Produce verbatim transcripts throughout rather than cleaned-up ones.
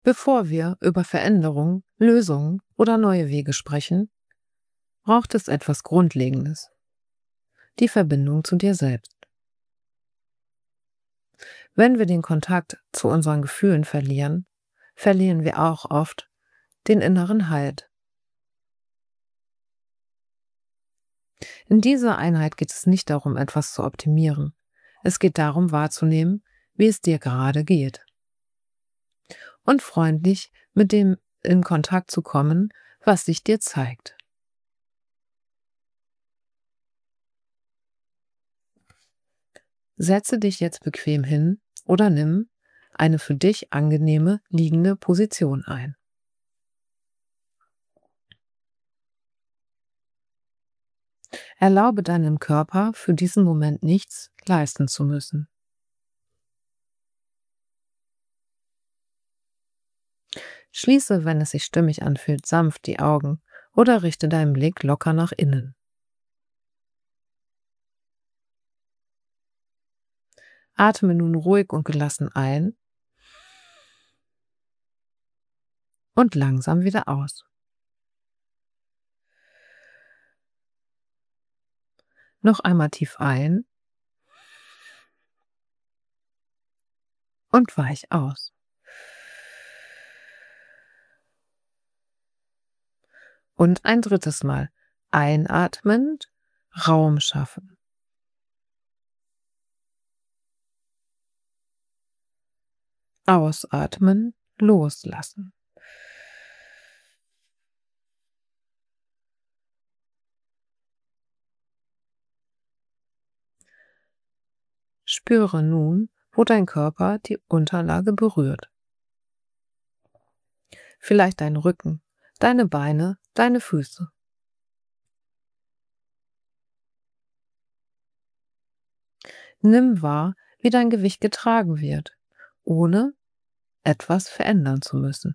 Bevor wir über Veränderung, Lösungen oder neue Wege sprechen, braucht es etwas Grundlegendes: die Verbindung zu dir selbst. Wenn wir den Kontakt zu unseren Gefühlen verlieren, verlieren wir auch oft den inneren Halt. In dieser Einheit geht es nicht darum, etwas zu optimieren. Es geht darum, wahrzunehmen, wie es dir gerade geht. Und freundlich mit dem in Kontakt zu kommen, was sich dir zeigt. Setze dich jetzt bequem hin oder nimm eine für dich angenehme liegende Position ein. Erlaube deinem Körper, für diesen Moment nichts leisten zu müssen. Schließe, wenn es sich stimmig anfühlt, sanft die Augen oder richte deinen Blick locker nach innen. Atme nun ruhig und gelassen ein und langsam wieder aus. Noch einmal tief ein und weich aus. Und ein drittes Mal einatmend, Raum schaffen. Ausatmen, loslassen. Spüre nun, wo dein Körper die Unterlage berührt. Vielleicht dein Rücken, deine Beine, deine Füße. Nimm wahr, wie dein Gewicht getragen wird, ohne etwas verändern zu müssen.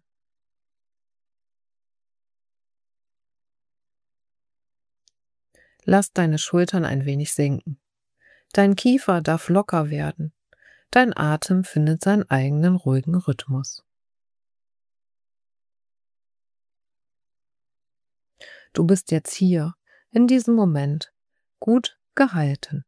Lass deine Schultern ein wenig sinken. Dein Kiefer darf locker werden. Dein Atem findet seinen eigenen ruhigen Rhythmus. Du bist jetzt hier, in diesem Moment, gut gehalten.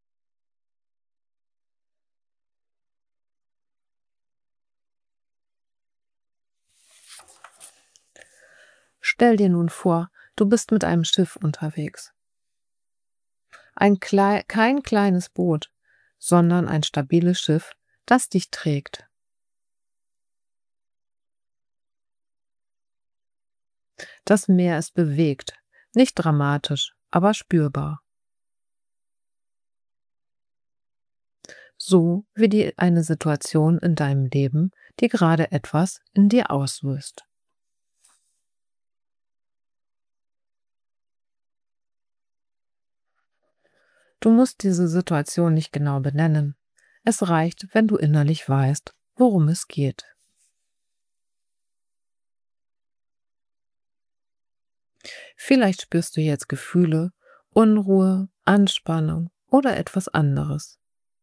Stell dir nun vor, du bist mit einem Schiff unterwegs. Ein klei- kein kleines Boot, sondern ein stabiles Schiff, das dich trägt. Das Meer ist bewegt, nicht dramatisch, aber spürbar. So wie die, eine Situation in deinem Leben, die gerade etwas in dir auslöst. Du musst diese Situation nicht genau benennen. Es reicht, wenn du innerlich weißt, worum es geht. Vielleicht spürst du jetzt Gefühle, Unruhe, Anspannung oder etwas anderes.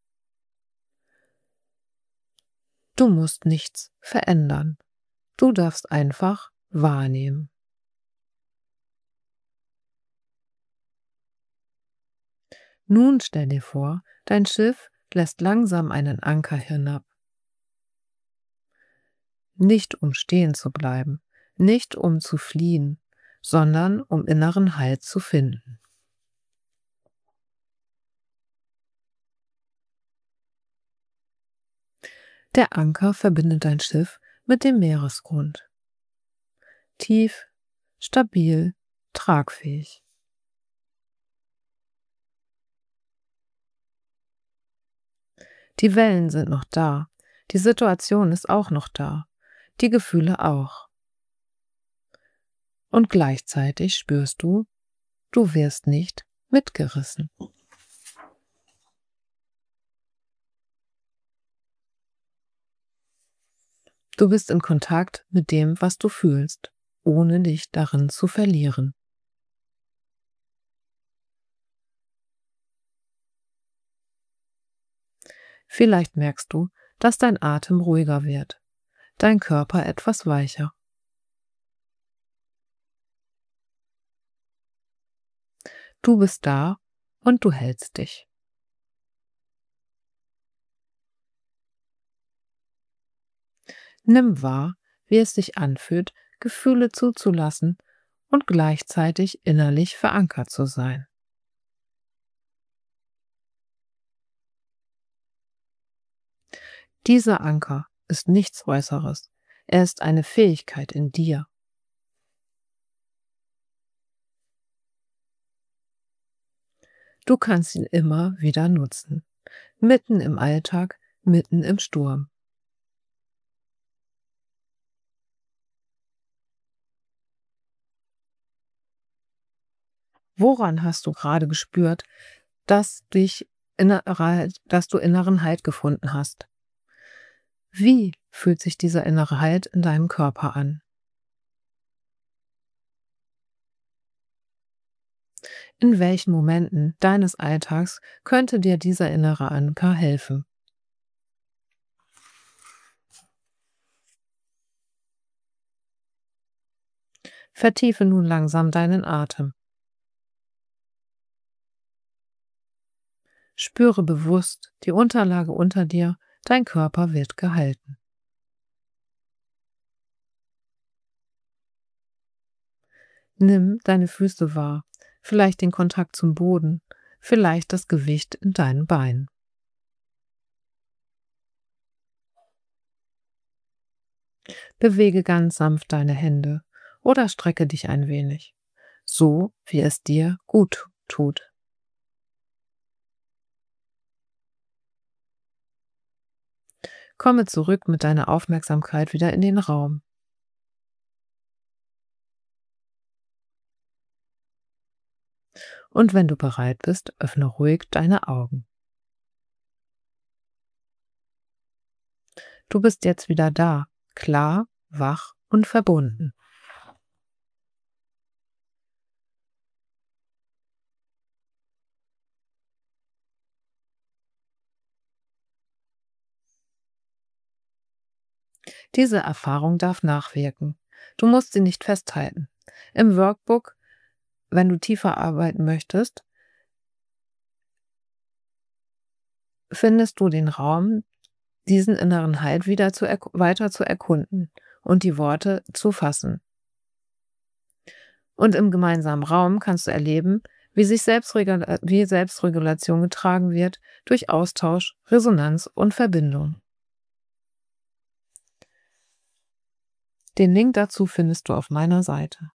Du musst nichts verändern. Du darfst einfach wahrnehmen. Nun stell dir vor, dein Schiff lässt langsam einen Anker hinab. Nicht um stehen zu bleiben, nicht um zu fliehen, sondern um inneren Halt zu finden. Der Anker verbindet dein Schiff mit dem Meeresgrund. Tief, stabil, tragfähig. Die Wellen sind noch da, die Situation ist auch noch da, die Gefühle auch. Und gleichzeitig spürst du, du wirst nicht mitgerissen. Du bist in Kontakt mit dem, was du fühlst, ohne dich darin zu verlieren. Vielleicht merkst du, dass dein Atem ruhiger wird, dein Körper etwas weicher. Du bist da und du hältst dich. Nimm wahr, wie es sich anfühlt, Gefühle zuzulassen und gleichzeitig innerlich verankert zu sein. Dieser Anker ist nichts Äußeres. Er ist eine Fähigkeit in dir. Du kannst ihn immer wieder nutzen. Mitten im Alltag, mitten im Sturm. Woran hast du gerade gespürt, dass, dich innere, dass du inneren Halt gefunden hast? Wie fühlt sich dieser innere Halt in deinem Körper an? In welchen Momenten deines Alltags könnte dir dieser innere Anker helfen? Vertiefe nun langsam deinen Atem. Spüre bewusst die Unterlage unter dir, dein Körper wird gehalten. Nimm deine Füße wahr, vielleicht den Kontakt zum Boden, vielleicht das Gewicht in deinen Beinen. Bewege ganz sanft deine Hände oder strecke dich ein wenig, so wie es dir gut tut. Komme zurück mit deiner Aufmerksamkeit wieder in den Raum. Und wenn du bereit bist, öffne ruhig deine Augen. Du bist jetzt wieder da, klar, wach und verbunden. Diese Erfahrung darf nachwirken. Du musst sie nicht festhalten. Im Workbook, wenn du tiefer arbeiten möchtest, findest du den Raum, diesen inneren Halt wieder zu weiter zu erkunden und die Worte zu fassen. Und im gemeinsamen Raum kannst du erleben, wie sich Selbstregula wie Selbstregulation getragen wird durch Austausch, Resonanz und Verbindung. Den Link dazu findest du auf meiner Seite.